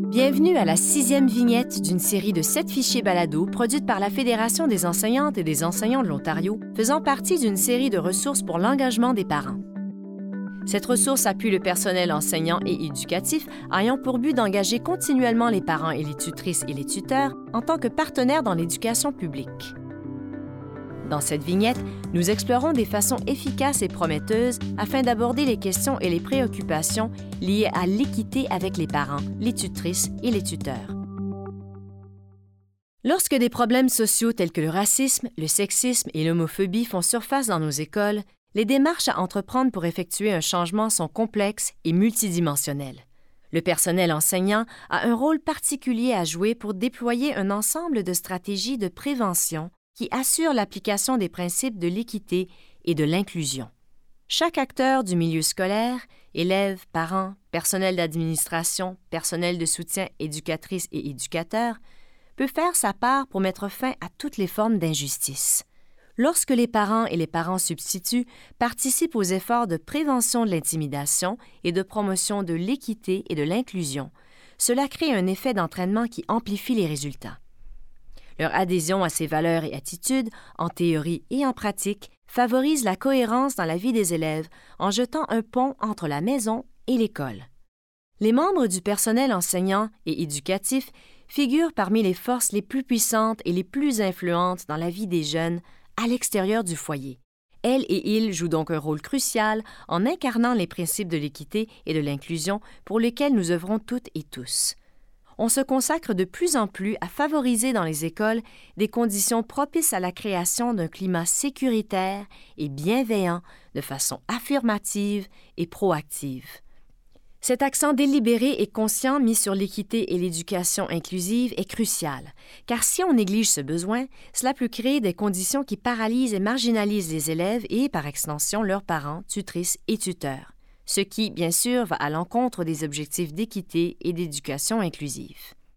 Bienvenue à la 6e vignette d'une série de 7 fichiers balado produite par la Fédération des enseignantes et des enseignants de l'Ontario, faisant partie d'une série de ressources pour l'engagement des parents. Cette ressource appuie le personnel enseignant et éducatif ayant pour but d'engager continuellement les parents et les tutrices et les tuteurs en tant que partenaires dans l'éducation publique. Dans cette vignette, nous explorons des façons efficaces et prometteuses afin d'aborder les questions et les préoccupations liées à l'équité avec les parents, les tutrices et les tuteurs. Lorsque des problèmes sociaux tels que le racisme, le sexisme et l'homophobie font surface dans nos écoles, les démarches à entreprendre pour effectuer un changement sont complexes et multidimensionnelles. Le personnel enseignant a un rôle particulier à jouer pour déployer un ensemble de stratégies de prévention qui assurent l'application des principes de l'équité et de l'inclusion. Chaque acteur du milieu scolaire, élèves, parents, personnel d'administration, personnel de soutien, éducatrices et éducateurs, peut faire sa part pour mettre fin à toutes les formes d'injustice. Lorsque les parents et les parents substituts participent aux efforts de prévention de l'intimidation et de promotion de l'équité et de l'inclusion, cela crée un effet d'entraînement qui amplifie les résultats. Leur adhésion à ces valeurs et attitudes, en théorie et en pratique, favorise la cohérence dans la vie des élèves en jetant un pont entre la maison et l'école. Les membres du personnel enseignant et éducatif figurent parmi les forces les plus puissantes et les plus influentes dans la vie des jeunes à l'extérieur du foyer. Elles et ils jouent donc un rôle crucial en incarnant les principes de l'équité et de l'inclusion pour lesquels nous œuvrons toutes et tous. On se consacre de plus en plus à favoriser dans les écoles des conditions propices à la création d'un climat sécuritaire et bienveillant de façon affirmative et proactive. Cet accent délibéré et conscient mis sur l'équité et l'éducation inclusive est crucial, car si on néglige ce besoin, cela peut créer des conditions qui paralysent et marginalisent les élèves et, par extension, leurs parents, tutrices et tuteurs. Ce qui, bien sûr, va à l'encontre des objectifs d'équité et d'éducation inclusive.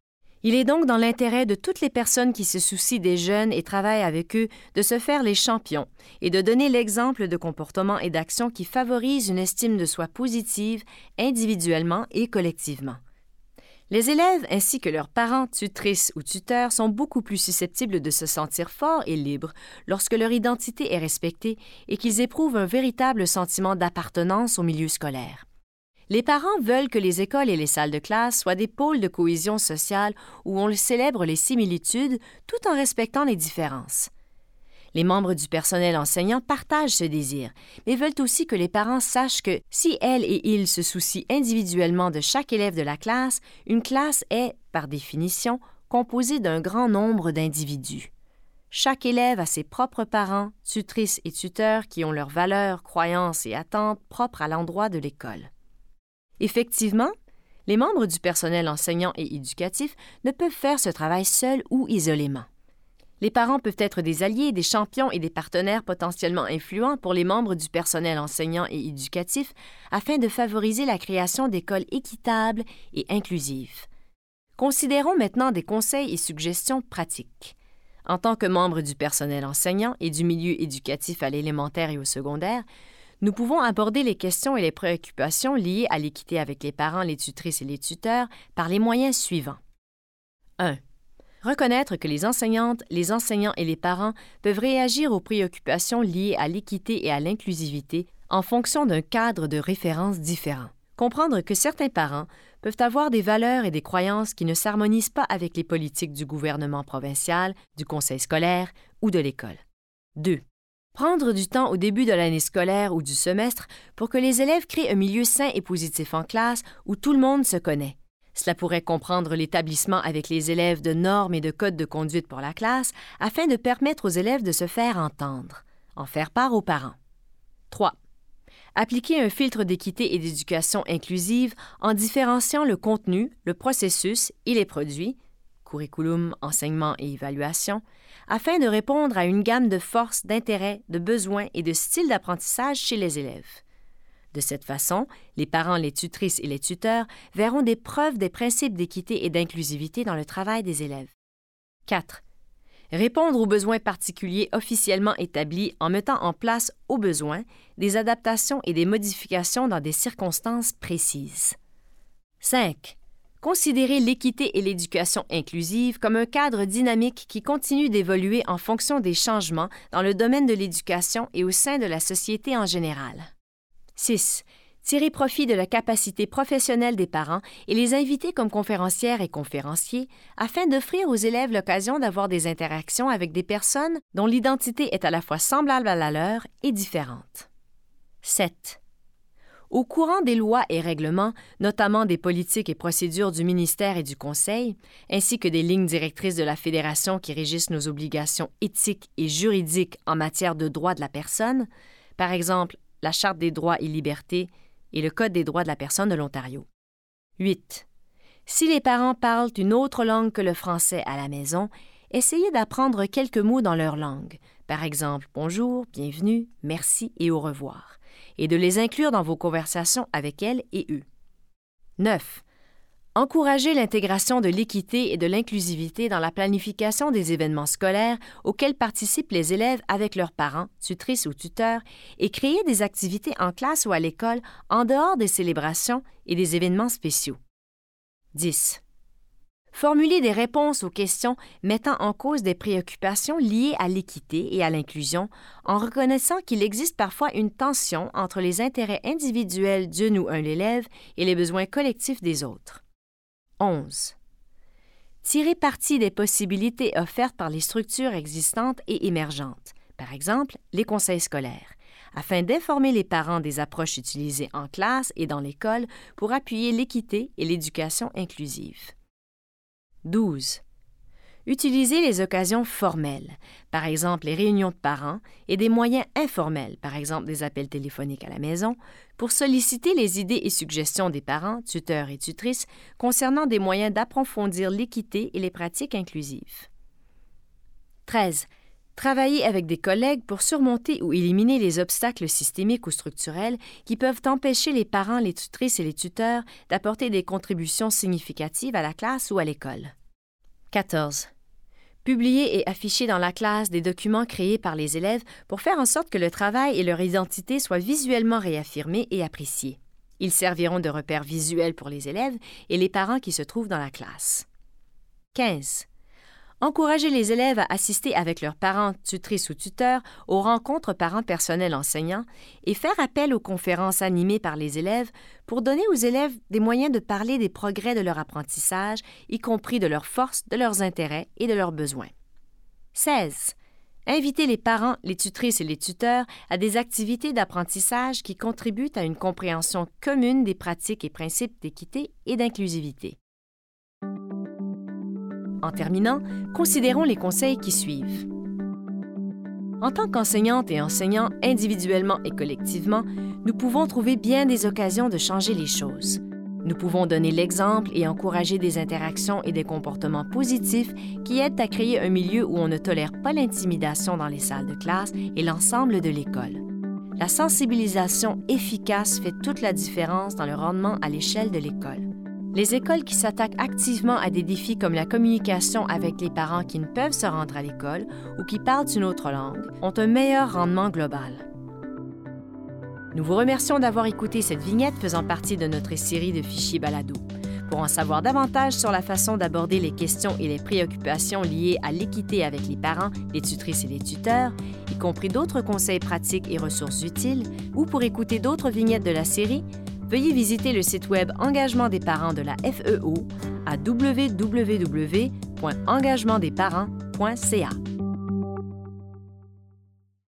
Il est donc dans l'intérêt de toutes les personnes qui se soucient des jeunes et travaillent avec eux de se faire les champions et de donner l'exemple de comportements et d'actions qui favorisent une estime de soi positive individuellement et collectivement. Les élèves ainsi que leurs parents, tutrices ou tuteurs sont beaucoup plus susceptibles de se sentir forts et libres lorsque leur identité est respectée et qu'ils éprouvent un véritable sentiment d'appartenance au milieu scolaire. Les parents veulent que les écoles et les salles de classe soient des pôles de cohésion sociale où on célèbre les similitudes tout en respectant les différences. Les membres du personnel enseignant partagent ce désir, mais veulent aussi que les parents sachent que si elles et ils se soucient individuellement de chaque élève de la classe, une classe est, par définition, composée d'un grand nombre d'individus. Chaque élève a ses propres parents, tutrices et tuteurs qui ont leurs valeurs, croyances et attentes propres à l'endroit de l'école. Effectivement, les membres du personnel enseignant et éducatif ne peuvent faire ce travail seuls ou isolément. Les parents peuvent être des alliés, des champions et des partenaires potentiellement influents pour les membres du personnel enseignant et éducatif afin de favoriser la création d'écoles équitables et inclusives. Considérons maintenant des conseils et suggestions pratiques. En tant que membres du personnel enseignant et du milieu éducatif à l'élémentaire et au secondaire, nous pouvons aborder les questions et les préoccupations liées à l'équité avec les parents, les tutrices et les tuteurs par les moyens suivants. 1. Reconnaître que les enseignantes, les enseignants et les parents peuvent réagir aux préoccupations liées à l'équité et à l'inclusivité en fonction d'un cadre de référence différent. Comprendre que certains parents peuvent avoir des valeurs et des croyances qui ne s'harmonisent pas avec les politiques du gouvernement provincial, du conseil scolaire ou de l'école. 2. Prendre du temps au début de l'année scolaire ou du semestre pour que les élèves créent un milieu sain et positif en classe où tout le monde se connaît. Cela pourrait comprendre l'établissement avec les élèves de normes et de codes de conduite pour la classe afin de permettre aux élèves de se faire entendre, en faire part aux parents. 3. Appliquer un filtre d'équité et d'éducation inclusive en différenciant le contenu, le processus et les produits, curriculum, enseignement et évaluation, afin de répondre à une gamme de forces, d'intérêts, de besoins et de styles d'apprentissage chez les élèves. De cette façon, les parents, les tutrices et les tuteurs verront des preuves des principes d'équité et d'inclusivité dans le travail des élèves. 4. Répondre aux besoins particuliers officiellement établis en mettant en place, aux besoins, des adaptations et des modifications dans des circonstances précises. 5. Considérez l'équité et l'éducation inclusive comme un cadre dynamique qui continue d'évoluer en fonction des changements dans le domaine de l'éducation et au sein de la société en général. 6. Tirer profit de la capacité professionnelle des parents et les inviter comme conférencières et conférenciers afin d'offrir aux élèves l'occasion d'avoir des interactions avec des personnes dont l'identité est à la fois semblable à la leur et différente. 7. Au courant des lois et règlements, notamment des politiques et procédures du ministère et du Conseil, ainsi que des lignes directrices de la Fédération qui régissent nos obligations éthiques et juridiques en matière de droits de la personne, par exemple la Charte des droits et libertés et le Code des droits de la personne de l'Ontario. 8. Si les parents parlent une autre langue que le français à la maison, essayez d'apprendre quelques mots dans leur langue, par exemple bonjour, bienvenue, merci et au revoir, et de les inclure dans vos conversations avec elles et eux. 9. Encouragez l'intégration de l'équité et de l'inclusivité dans la planification des événements scolaires auxquels participent les élèves avec leurs parents, tutrices ou tuteurs et créez des activités en classe ou à l'école en dehors des célébrations et des événements spéciaux. 10. Formulez des réponses aux questions mettant en cause des préoccupations liées à l'équité et à l'inclusion en reconnaissant qu'il existe parfois une tension entre les intérêts individuels d'une ou un élève et les besoins collectifs des autres. 11. Tirez parti des possibilités offertes par les structures existantes et émergentes, par exemple les conseils scolaires, afin d'informer les parents des approches utilisées en classe et dans l'école pour appuyer l'équité et l'éducation inclusive. 12. Utilisez les occasions formelles, par exemple les réunions de parents, et des moyens informels, par exemple des appels téléphoniques à la maison, pour solliciter les idées et suggestions des parents, tuteurs et tutrices concernant des moyens d'approfondir l'équité et les pratiques inclusives. 13. Travaillez avec des collègues pour surmonter ou éliminer les obstacles systémiques ou structurels qui peuvent empêcher les parents, les tutrices et les tuteurs d'apporter des contributions significatives à la classe ou à l'école. 14. Publiez et affichez dans la classe des documents créés par les élèves pour faire en sorte que le travail et leur identité soient visuellement réaffirmés et appréciés. Ils serviront de repères visuels pour les élèves et les parents qui se trouvent dans la classe. 15. Encouragez les élèves à assister avec leurs parents, tutrices ou tuteurs aux rencontres parents personnels enseignants et faire appel aux conférences animées par les élèves pour donner aux élèves des moyens de parler des progrès de leur apprentissage, y compris de leurs forces, de leurs intérêts et de leurs besoins. 16. Invitez les parents, les tutrices et les tuteurs à des activités d'apprentissage qui contribuent à une compréhension commune des pratiques et principes d'équité et d'inclusivité. En terminant, considérons les conseils qui suivent. En tant qu'enseignantes et enseignants, individuellement et collectivement, nous pouvons trouver bien des occasions de changer les choses. Nous pouvons donner l'exemple et encourager des interactions et des comportements positifs qui aident à créer un milieu où on ne tolère pas l'intimidation dans les salles de classe et l'ensemble de l'école. La sensibilisation efficace fait toute la différence dans le rendement à l'échelle de l'école. Les écoles qui s'attaquent activement à des défis comme la communication avec les parents qui ne peuvent se rendre à l'école ou qui parlent une autre langue ont un meilleur rendement global. Nous vous remercions d'avoir écouté cette vignette faisant partie de notre série de fichiers balado. Pour en savoir davantage sur la façon d'aborder les questions et les préoccupations liées à l'équité avec les parents, les tutrices et les tuteurs, y compris d'autres conseils pratiques et ressources utiles, ou pour écouter d'autres vignettes de la série, veuillez visiter le site web Engagement des parents de la FEO à www.engagementdesparents.ca.